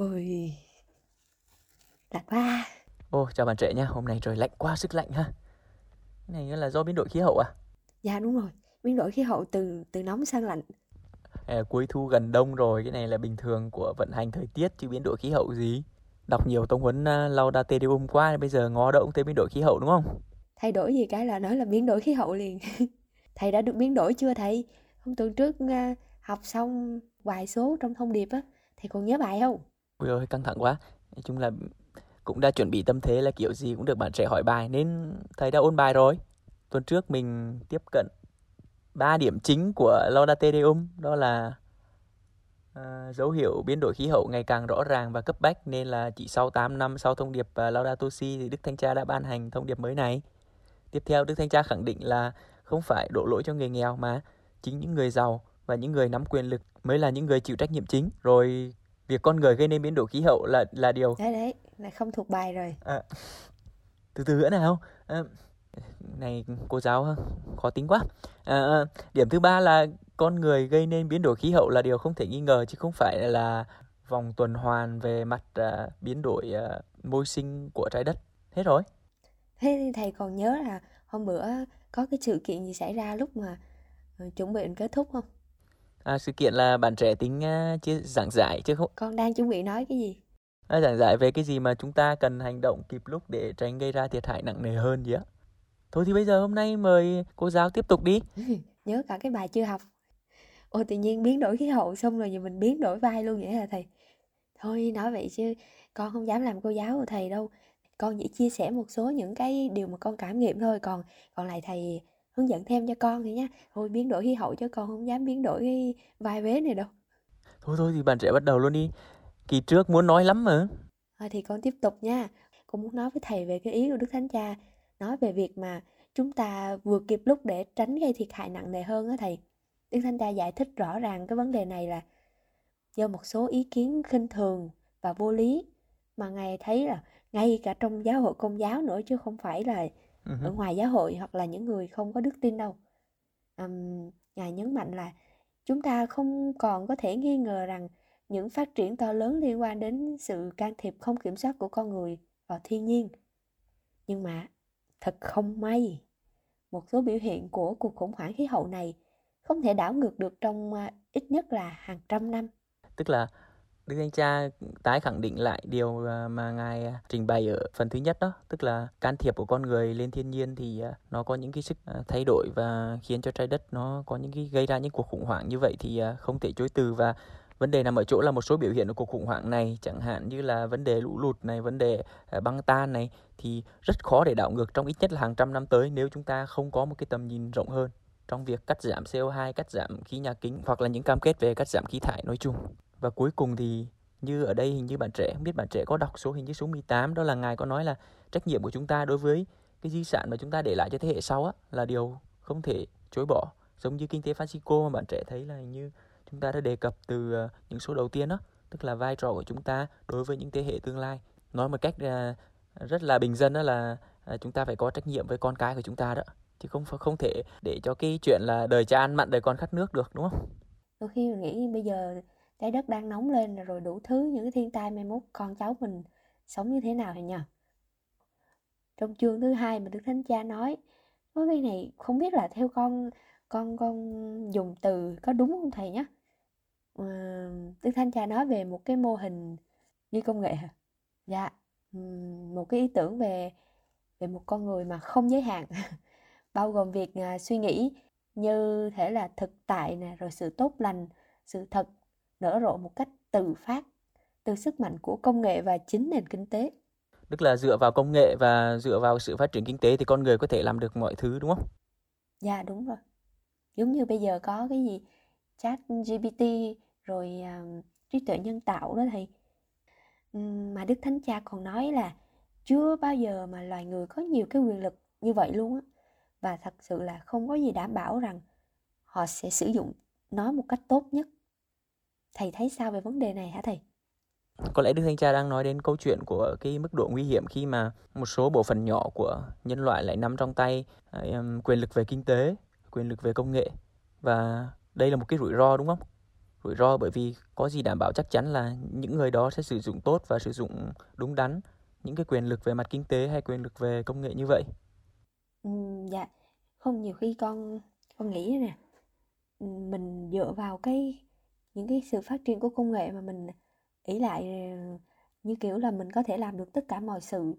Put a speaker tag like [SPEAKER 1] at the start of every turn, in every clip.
[SPEAKER 1] Ôi, lạnh quá.
[SPEAKER 2] Ồ, chào bạn trẻ nha, hôm nay trời lạnh quá sức lạnh ha. Cái này là do biến đổi khí hậu à?
[SPEAKER 1] Dạ đúng rồi, biến đổi khí hậu từ từ nóng sang lạnh.
[SPEAKER 2] Cuối thu gần đông rồi, cái này là bình thường của vận hành thời tiết chứ biến đổi khí hậu gì. Đọc nhiều tông huấn Laudato Deum qua, bây giờ ngó đâu cũng thấy biến đổi khí hậu đúng không?
[SPEAKER 1] Thay đổi gì cái là nói là biến đổi khí hậu liền. Thầy đã được biến đổi chưa thầy? Hôm tuần trước học xong vài số trong thông điệp á, thầy còn nhớ bài không?
[SPEAKER 2] Ôi ơi, căng thẳng quá. Nói chung là cũng đã chuẩn bị tâm thế là kiểu gì cũng được bạn trẻ hỏi bài nên thầy đã ôn bài rồi. Tuần trước mình tiếp cận 3 điểm chính của Laudato Deum, đó là dấu hiệu biến đổi khí hậu ngày càng rõ ràng và cấp bách nên là chỉ sau 8 năm sau thông điệp Laudato Si thì Đức Thánh Cha đã ban hành thông điệp mới này. Tiếp theo, Đức Thánh Cha khẳng định là không phải đổ lỗi cho người nghèo mà chính những người giàu và những người nắm quyền lực mới là những người chịu trách nhiệm chính. Rồi việc con người gây nên biến đổi khí hậu là điều
[SPEAKER 1] Đấy, là không thuộc bài rồi.
[SPEAKER 2] từ từ nữa nào. Này cô giáo khó tính quá. Điểm thứ ba là con người gây nên biến đổi khí hậu là điều không thể nghi ngờ chứ không phải là vòng tuần hoàn về mặt biến đổi môi sinh của trái đất. Hết rồi.
[SPEAKER 1] Thế thì thầy còn nhớ là hôm bữa có cái sự kiện gì xảy ra lúc mà chuẩn bị kết thúc không?
[SPEAKER 2] Sự kiện là bạn trẻ tính chia giảng giải chứ không
[SPEAKER 1] Con đang chuẩn bị nói cái gì?
[SPEAKER 2] giảng giải về cái gì mà chúng ta cần hành động kịp lúc để tránh gây ra thiệt hại nặng nề hơn gì á. Thôi thì bây giờ hôm nay mời cô giáo tiếp tục đi.
[SPEAKER 1] Nhớ cả cái bài chưa học. Ôi tự nhiên biến đổi khí hậu xong rồi giờ mình biến đổi vai luôn vậy hả thầy? Thôi nói vậy chứ con không dám làm cô giáo của thầy đâu. Con chỉ chia sẻ một số những cái điều mà con cảm nghiệm thôi. Còn lại thầy hướng dẫn thêm cho con thì nhá. Thôi biến đổi khí hậu chứ con không dám biến đổi cái vai vế này đâu.
[SPEAKER 2] Thôi thì bạn trẻ bắt đầu luôn đi. Kỳ trước muốn nói lắm mà.
[SPEAKER 1] Thôi thì con tiếp tục nha. Con muốn nói với thầy về cái ý của Đức Thánh Cha. Nói về việc mà chúng ta vượt kịp lúc để tránh gây thiệt hại nặng nề hơn á thầy. Đức Thánh Cha giải thích rõ ràng cái vấn đề này là do một số ý kiến khinh thường và vô lý mà Ngài thấy là ngay cả trong giáo hội Công giáo nữa chứ không phải là ở ngoài giáo hội hoặc là những người không có đức tin đâu. Ngài nhấn mạnh là chúng ta không còn có thể nghi ngờ rằng những phát triển to lớn liên quan đến sự can thiệp không kiểm soát của con người vào thiên nhiên. Nhưng mà thật không may, một số biểu hiện của cuộc khủng hoảng khí hậu này không thể đảo ngược được trong ít nhất là hàng trăm năm.
[SPEAKER 2] Tức là Đức Thánh Cha tái khẳng định lại điều mà Ngài trình bày ở phần thứ nhất đó. Tức là can thiệp của con người lên thiên nhiên thì nó có những cái sức thay đổi và khiến cho trái đất nó có những cái gây ra những cuộc khủng hoảng như vậy thì không thể chối từ. Và vấn đề nằm ở chỗ là một số biểu hiện của cuộc khủng hoảng này, chẳng hạn như là vấn đề lũ lụt này, vấn đề băng tan này thì rất khó để đảo ngược trong ít nhất là hàng trăm năm tới nếu chúng ta không có một cái tầm nhìn rộng hơn trong việc cắt giảm CO2, cắt giảm khí nhà kính hoặc là những cam kết về cắt giảm khí thải nói chung. Và cuối cùng thì như ở đây hình như bạn trẻ, không biết bạn trẻ có đọc hình như số 18, đó là Ngài có nói là trách nhiệm của chúng ta đối với cái di sản mà chúng ta để lại cho thế hệ sau á là điều không thể chối bỏ. Giống như kinh tế Francisco mà bạn trẻ thấy là hình như chúng ta đã đề cập từ những số đầu tiên đó, tức là vai trò của chúng ta đối với những thế hệ tương lai. Nói một cách rất là bình dân đó là chúng ta phải có trách nhiệm với con cái của chúng ta đó, chứ không thể để cho cái chuyện là đời cha ăn mặn đời con khát nước được, đúng không?
[SPEAKER 1] Đôi khi mình nghĩ bây giờ trái đất đang nóng lên rồi đủ thứ những cái thiên tai mai mốt con cháu mình sống như thế nào thì nhờ. Trong chương thứ 2 mà Đức Thánh Cha nói cái này không biết là theo con dùng từ có đúng không thầy nhé. Đức Thánh Cha nói về một cái mô hình như công nghệ hả? Dạ, một cái ý tưởng về một con người mà không giới hạn bao gồm việc suy nghĩ như thể là thực tại nè, rồi sự tốt lành, sự thật nở rộ một cách tự phát từ sức mạnh của công nghệ và chính nền kinh tế.
[SPEAKER 2] Tức là dựa vào công nghệ và dựa vào sự phát triển kinh tế thì con người có thể làm được mọi thứ, đúng không?
[SPEAKER 1] Dạ đúng rồi. Giống như bây giờ có cái gì chat GPT rồi trí tuệ nhân tạo đó thầy. Mà Đức Thánh Cha còn nói là chưa bao giờ mà loài người có nhiều cái quyền lực như vậy luôn á. Và thật sự là không có gì đảm bảo rằng họ sẽ sử dụng nó một cách tốt nhất. Thầy thấy sao về vấn đề này hả thầy?
[SPEAKER 2] Có lẽ Đức Thánh Cha đang nói đến câu chuyện của cái mức độ nguy hiểm khi mà một số bộ phận nhỏ của nhân loại lại nắm trong tay quyền lực về kinh tế, quyền lực về công nghệ. Và đây là một cái rủi ro, đúng không? rủi ro, bởi vì có gì đảm bảo chắc chắn là những người đó sẽ sử dụng tốt và sử dụng đúng đắn những cái quyền lực về mặt kinh tế hay quyền lực về công nghệ như vậy.
[SPEAKER 1] Dạ, không, nhiều khi con nghĩ nè, mình dựa vào những cái sự phát triển của công nghệ mà mình ỷ lại, như kiểu là mình có thể làm được tất cả mọi sự.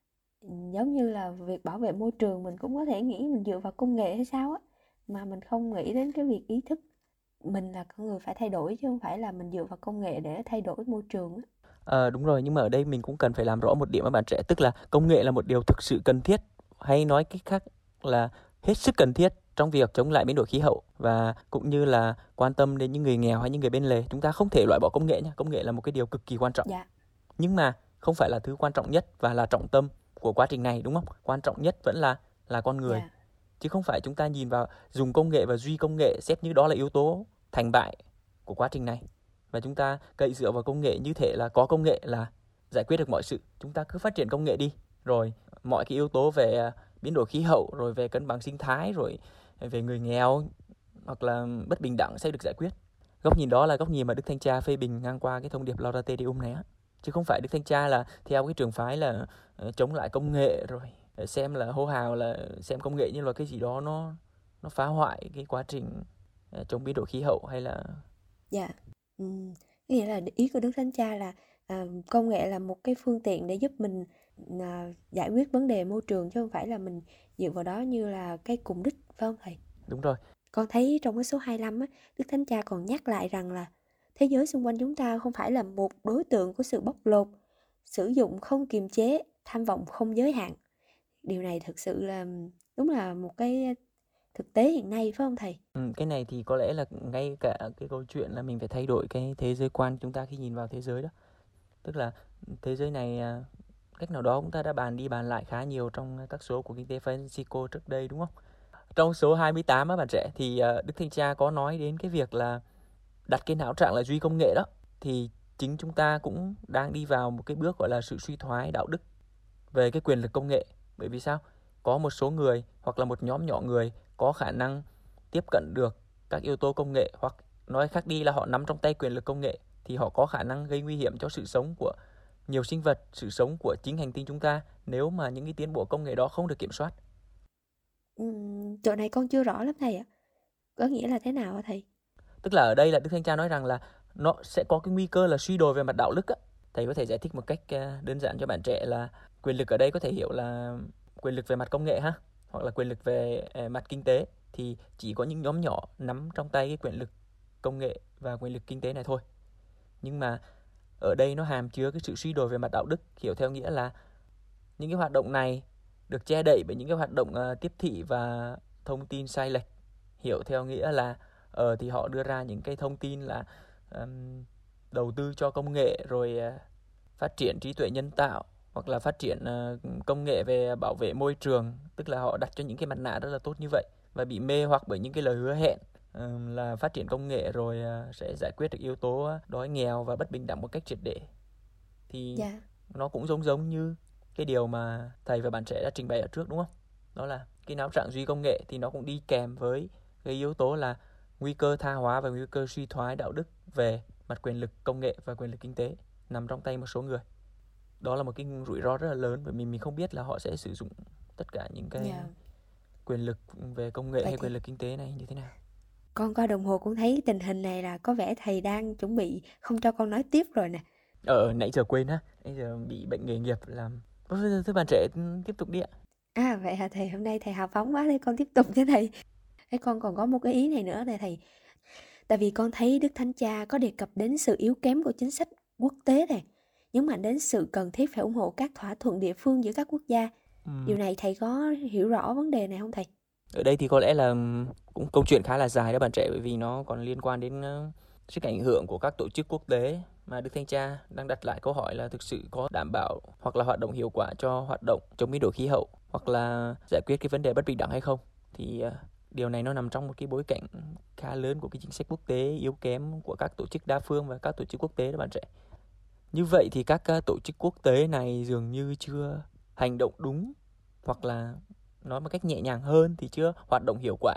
[SPEAKER 1] Giống như là việc bảo vệ môi trường mình cũng có thể nghĩ mình dựa vào công nghệ hay sao á, mà mình không nghĩ đến cái việc ý thức mình là con người phải thay đổi chứ không phải là mình dựa vào công nghệ để thay đổi môi trường á.
[SPEAKER 2] Đúng rồi, nhưng mà ở đây mình cũng cần phải làm rõ một điểm với bạn trẻ, tức là công nghệ là một điều thực sự cần thiết, hay nói cách khác là hết sức cần thiết trong việc chống lại biến đổi khí hậu và cũng như là quan tâm đến những người nghèo hay những người bên lề. Chúng ta không thể loại bỏ công nghệ nhé, công nghệ là một cái điều cực kỳ quan trọng.
[SPEAKER 1] Dạ,
[SPEAKER 2] Nhưng mà không phải là thứ quan trọng nhất và là trọng tâm của quá trình này, đúng không? Quan trọng nhất vẫn là con người.
[SPEAKER 1] dạ,
[SPEAKER 2] Chứ không phải chúng ta nhìn vào dùng công nghệ và duy công nghệ xét như đó là yếu tố thành bại của quá trình này. Và chúng ta cậy dựa vào công nghệ như thể là có công nghệ là giải quyết được mọi sự. Chúng ta cứ phát triển công nghệ đi, rồi mọi cái yếu tố về biến đổi khí hậu, rồi về cân bằng sinh thái, rồi về người nghèo hoặc là bất bình đẳng sẽ được giải quyết. Góc nhìn đó là góc nhìn mà Đức Thanh Cha phê bình ngang qua cái thông điệp Laudate Deum này á. Chứ không phải Đức Thanh Cha là theo cái trường phái là chống lại công nghệ, rồi xem là hô hào là xem công nghệ như là cái gì đó nó phá hoại cái quá trình chống biến đổi khí hậu hay là
[SPEAKER 1] dạ. Nghĩa là ý của Đức Thánh Cha là công nghệ là một cái phương tiện để giúp mình giải quyết vấn đề môi trường chứ không phải là mình dựa vào đó như là cái cùng đích, phải không thầy?
[SPEAKER 2] đúng rồi.
[SPEAKER 1] Con thấy trong cái số 25 á, Đức Thánh Cha còn nhắc lại rằng là thế giới xung quanh chúng ta không phải là một đối tượng của sự bóc lột, sử dụng không kiềm chế, tham vọng không giới hạn. Điều này thực sự là đúng là một cái thực tế hiện nay, phải không thầy?
[SPEAKER 2] Cái này thì có lẽ là ngay cả cái câu chuyện là mình phải thay đổi cái thế giới quan chúng ta khi nhìn vào thế giới đó. Tức là thế giới này cách nào đó chúng ta đã bàn đi bàn lại khá nhiều trong các số của Kinh tế Francisco trước đây, đúng không? Trong số 28 á bạn trẻ thì Đức Thanh Cha có nói đến cái việc là đặt cái não trạng là duy công nghệ đó, thì chính chúng ta cũng đang đi vào một cái bước gọi là sự suy thoái đạo đức về cái quyền lực công nghệ. Bởi vì sao? Có một số người hoặc là một nhóm nhỏ người có khả năng tiếp cận được các yếu tố công nghệ, hoặc nói khác đi là họ nắm trong tay quyền lực công nghệ, thì họ có khả năng gây nguy hiểm cho sự sống của nhiều sinh vật, sự sống của chính hành tinh chúng ta nếu mà những cái tiến bộ công nghệ đó không được kiểm soát.
[SPEAKER 1] Chỗ này con chưa rõ lắm thầy ạ. Có nghĩa là thế nào hả thầy?
[SPEAKER 2] Tức là ở đây là Đức Thanh Cha nói rằng là nó sẽ có cái nguy cơ là suy đồi về mặt đạo đức á. Thầy có thể giải thích một cách đơn giản cho bạn trẻ là quyền lực ở đây có thể hiểu là quyền lực về mặt công nghệ ha, hoặc là quyền lực về mặt kinh tế, thì chỉ có những nhóm nhỏ nắm trong tay cái quyền lực công nghệ và quyền lực kinh tế này thôi. Nhưng mà ở đây nó hàm chứa cái sự suy đồi về mặt đạo đức, hiểu theo nghĩa là những cái hoạt động này được che đậy bởi những cái hoạt động tiếp thị và thông tin sai lệch. Hiểu theo nghĩa là thì họ đưa ra những cái thông tin là đầu tư cho công nghệ, rồi phát triển trí tuệ nhân tạo, hoặc là phát triển công nghệ về bảo vệ môi trường. Tức là họ đặt cho những cái mặt nạ rất là tốt như vậy và bị mê hoặc bởi những cái lời hứa hẹn là phát triển công nghệ rồi sẽ giải quyết được yếu tố đói nghèo và bất bình đẳng một cách triệt để. Thì
[SPEAKER 1] Dạ.
[SPEAKER 2] nó cũng giống như cái điều mà thầy và bạn trẻ đã trình bày ở trước, đúng không? Đó là cái não trạng duy công nghệ thì nó cũng đi kèm với cái yếu tố là nguy cơ tha hóa và nguy cơ suy thoái đạo đức về mặt quyền lực công nghệ và quyền lực kinh tế nằm trong tay một số người. Đó là một cái rủi ro rất là lớn, bởi vì mình không biết là họ sẽ sử dụng tất cả những cái
[SPEAKER 1] Dạ.
[SPEAKER 2] quyền lực về công nghệ
[SPEAKER 1] Vậy
[SPEAKER 2] hay
[SPEAKER 1] thì
[SPEAKER 2] quyền lực kinh tế này như thế nào.
[SPEAKER 1] con coi đồng hồ cũng thấy tình hình này là có vẻ thầy đang chuẩn bị không cho con nói tiếp rồi nè.
[SPEAKER 2] Nãy giờ quên á, nãy giờ bị bệnh nghề nghiệp làm. Thưa bạn trẻ tiếp tục đi ạ.
[SPEAKER 1] À vậy hả thầy, hôm nay thầy hào phóng quá, để con tiếp tục nha thầy. Thế con còn có một cái ý này nữa này thầy. Tại vì con thấy Đức Thánh Cha có đề cập đến sự yếu kém của chính sách quốc tế này, nhấn mạnh đến sự cần thiết phải ủng hộ các thỏa thuận địa phương giữa các quốc gia. Điều này thầy có hiểu rõ vấn đề này không thầy?
[SPEAKER 2] Ở đây thì có lẽ là cũng câu chuyện khá là dài đó bạn trẻ, bởi vì nó còn liên quan đến sức ảnh hưởng của các tổ chức quốc tế mà Đức Thanh Cha đang đặt lại câu hỏi là thực sự có đảm bảo hoặc là hoạt động hiệu quả cho hoạt động chống biến đổi khí hậu hoặc là giải quyết cái vấn đề bất bình đẳng hay không. Thì điều này nó nằm trong một cái bối cảnh khá lớn của cái chính sách quốc tế yếu kém của các tổ chức đa phương và các tổ chức quốc tế đó bạn trẻ. Như vậy thì các tổ chức quốc tế này dường như chưa hành động đúng, hoặc là nói một cách nhẹ nhàng hơn thì chưa hoạt động hiệu quả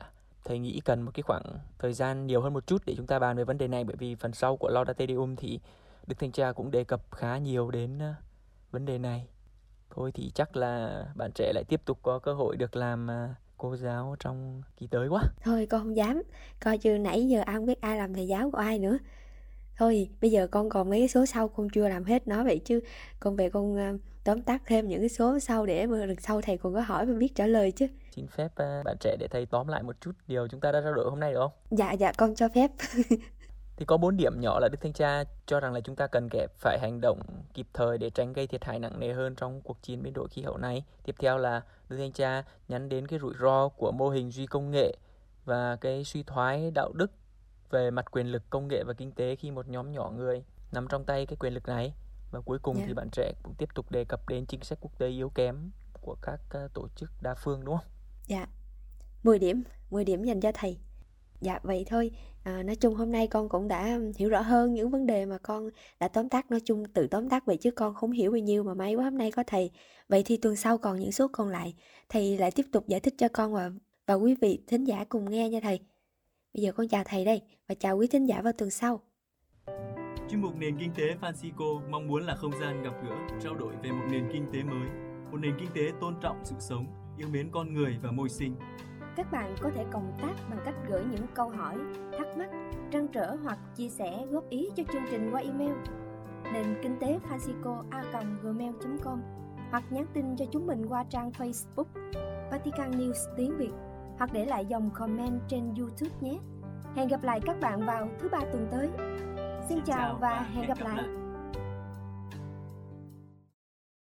[SPEAKER 2] thầy nghĩ cần một cái khoảng thời gian nhiều hơn một chút để chúng ta bàn về vấn đề này, bởi vì phần sau của Laudate Deum thì Đức Thánh Cha cũng đề cập khá nhiều đến vấn đề này. Thôi thì chắc là bạn trẻ lại tiếp tục có cơ hội được làm cô giáo trong kỳ tới quá.
[SPEAKER 1] Thôi con không dám, coi như nãy giờ ai không biết ai làm thầy giáo của ai nữa. Thôi bây giờ con còn mấy cái số sau con chưa làm hết nói vậy chứ. Con về con tóm tắt thêm những cái số sau để mà lần sau thầy còn có hỏi và biết trả lời chứ.
[SPEAKER 2] Xin phép bạn trẻ để thầy tóm lại một chút điều chúng ta đã trao đổi hôm nay được không?
[SPEAKER 1] Dạ con cho phép.
[SPEAKER 2] Thì có 4 điểm nhỏ là Đức Thánh Cha cho rằng là chúng ta cần phải hành động kịp thời để tránh gây thiệt hại nặng nề hơn trong cuộc chiến biến đổi khí hậu này. Tiếp theo là Đức Thánh Cha nhắn đến cái rủi ro của mô hình duy công nghệ và cái suy thoái đạo đức về mặt quyền lực công nghệ và kinh tế khi một nhóm nhỏ người nắm trong tay cái quyền lực này. Và cuối cùng thì bạn trẻ cũng tiếp tục đề cập đến chính sách quốc tế yếu kém của các tổ chức đa phương, đúng không?
[SPEAKER 1] Dạ, 10 điểm dành cho thầy. Dạ vậy thôi, nói chung hôm nay con cũng đã hiểu rõ hơn những vấn đề mà con đã tóm tắt, nói chung tự tóm tắt vậy chứ con không hiểu bao nhiêu, mà may quá hôm nay có thầy. Vậy thì tuần sau còn những số còn lại, thầy lại tiếp tục giải thích cho con và quý vị thính giả cùng nghe nha thầy. Bây giờ con chào thầy đây và chào quý thính giả vào tuần sau.
[SPEAKER 3] Chuyên mục Nền Kinh tế Francisco mong muốn là không gian gặp gỡ, trao đổi về một nền kinh tế mới, một nền kinh tế tôn trọng sự sống, yêu mến con người và môi sinh.
[SPEAKER 1] Các bạn có thể cộng tác bằng cách gửi những câu hỏi, thắc mắc, trăn trở hoặc chia sẻ góp ý cho chương trình qua email nền kinh tế francisco@gmail.com hoặc nhắn tin cho chúng mình qua trang Facebook Vatican News tiếng Việt hoặc để lại dòng comment trên YouTube nhé. Hẹn gặp lại các bạn vào thứ Ba tuần tới. Xin chào và hẹn gặp lại.